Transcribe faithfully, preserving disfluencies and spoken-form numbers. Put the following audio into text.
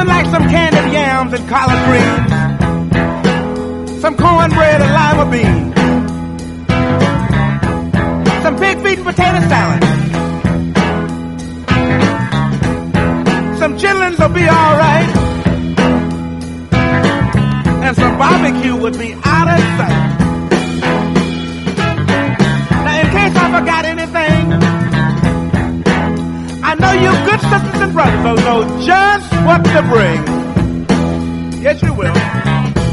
would like some candied yams and collard greens, some cornbread and lima beans, some pig feet and potato salad. Some chitlins will be all right, and some barbecue would be out of sight. Now, in case I forgot anything, I know you good sisters and brothers will know just what to bring. Yes, you will.